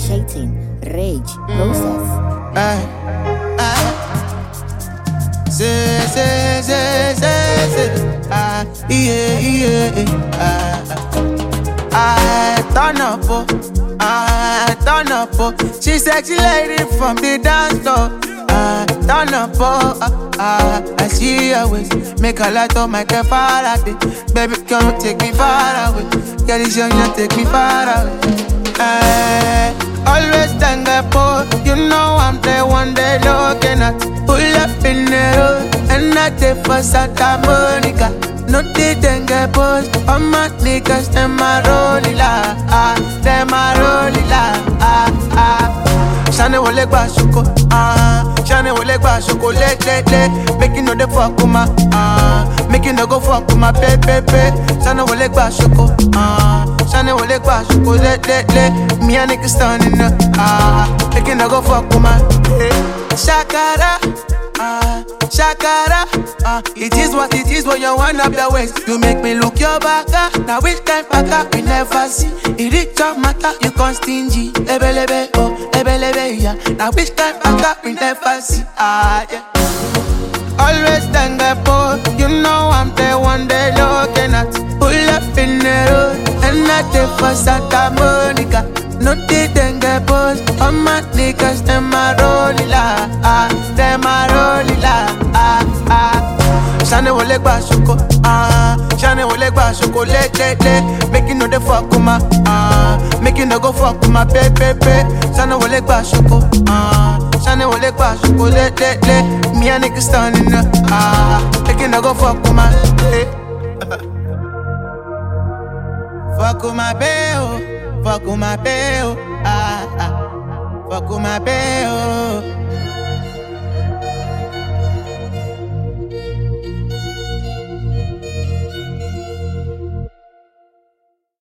initiating rage process. Turn up, oh. She sexy lady from the dance floor. Turn up, I see her waist. Make a light on my car far away. Baby, come and take me far away. Girl, this young, you take me far away. Always stand up, oh. You know I'm the one they looking at. Pull up in the road, and I take for Santa Monica. No they then get post. All my niggas, them a rolling la, them a rolling la, Shane wole gba shoko, Shane wole gba shoko, le. Make you know the fuck with my, make you no go fuck with my baby. Shane wole gba shoko, Shane wole gba shoko, le. Me and niggas standing up, make you no go fuck with my, Shakara. Shakara, it is what you want up the waist. You make me look your back, now which kind back we never see. It is your matter, you can't stingy. Ebelebe, oh, ebelebe, yeah. Now which kind back we never see, yeah. Always stand up, oh, you know I'm the one they looking at. Pull up in the road, and I take for Santa Monica. No they then get post. All my niggas, them a rolling la, them a rolling la, Shane wole gba shoko, Shane wole gba shoko, le. Make you know the fuck with my, make you no go fuck with my baby. Shane wole gba shoko, Shane wole gba shoko, le. Me and niggas standing up, make you no go fuck with my, fuck with my baby. Fuck with my bae, fuck with my bae,